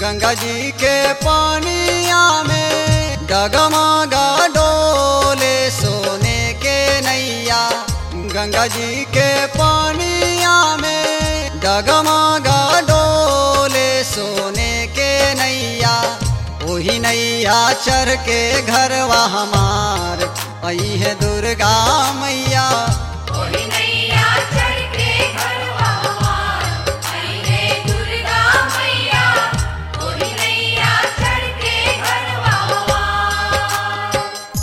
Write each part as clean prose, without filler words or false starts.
गंगा जी के पानिया में डगमगा डोले सोने के नैया। गंगा जी के पानिया में डगमगा डोले सोने के नैया। वही नैया चढ़ के घरवा हमार आई है दुर्गा मैया। वही नैया चढ़ के घरवा हमार आई है दुर्गा मैया। वही नैया चढ़ के घरवा हमार।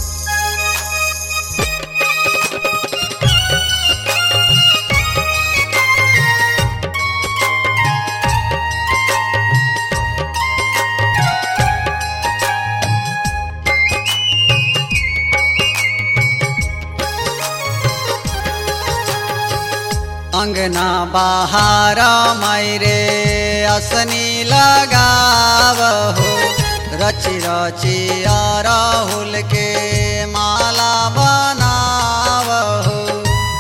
अंगना बहारा मायरे असनी लगावहो। रची रची राहुल के माला बनावहो।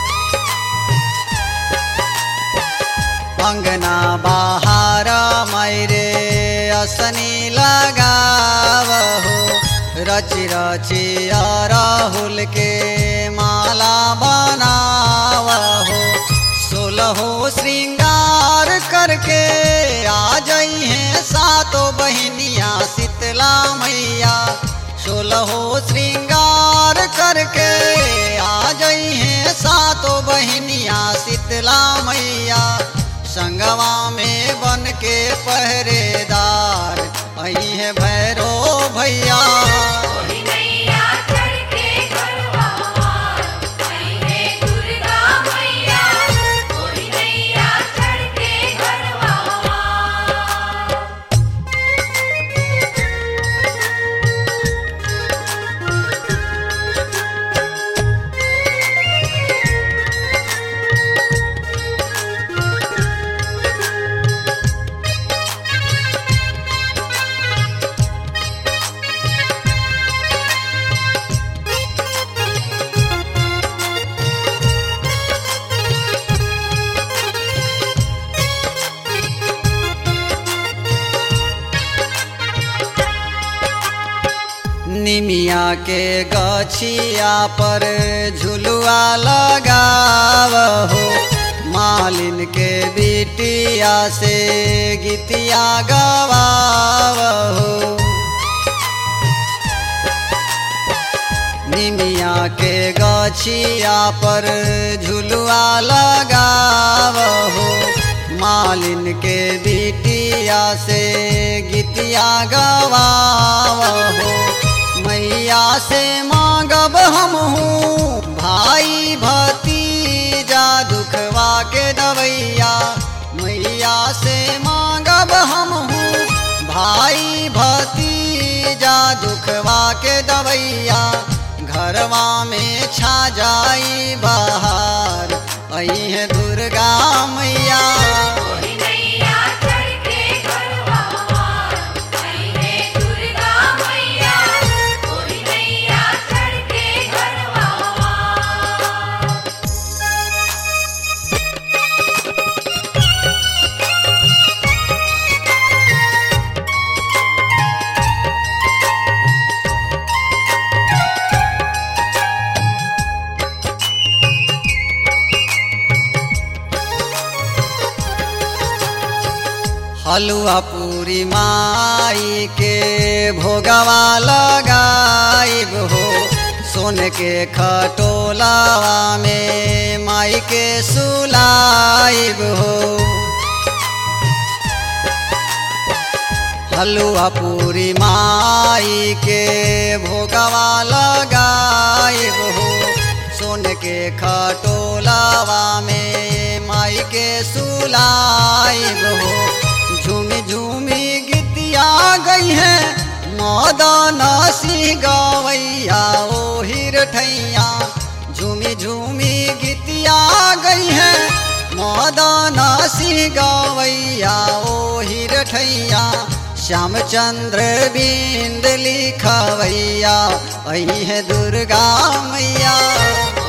अंगना बहारा मायरे असनी लगावहो। रची रची राहुल के माला बनावहो। सोलहो श्रृंगार करके आ जाई हैं सातों बहनिया शीतला मैया। सोलहो श्रृंगार करके आ जाई हैं सातों बहनिया शीतला मैया। संगवा में बन के पहरेदार आई है भैरो भैया। वही नैया चढ़ के घरवा हमार आई है दुर्गा मैया। वही नैया चढ़ के घरवा हमार। निमिया के गछिया पर झुलुआ लगावहो। मालिन के बिटिया से गीतिया गवावहो। निमिया के गछिया पर झुलुआ लगावहो। मालिन के बिटिया से गीतिया गवावहो। मैया से मांगब हमहूँ भाई भतीजा दुखवा के दवैया। मैया से मांगब हमहूँ भाई भतीजा दुखवा के दवैया। घरवा में छा जाई बहार आई है दुर्गा मैया। वही नैया चढ़ के घरवा हमार आई है दुर्गा मैया। वही नैया चढ़ के घरवा हमार। हलुआ पूरी माई के भोगवा लगाइब हो। सोन के खटोलावा में माई के सुलाइब हो। हलुआ पूरी माई के भोगवा लगाइब हो। सोन के खटोलावा में माई के सुलाइब हो। झूमी झूमी गीतिया गई है मदन सी गवैया ओ हिरठैया। झूमी झूमी गीतिया गई है मदन सी गवैया ओ हिरठैया। श्यामचंद्र बिंद लिखवैया आई है दुर्गा मैया।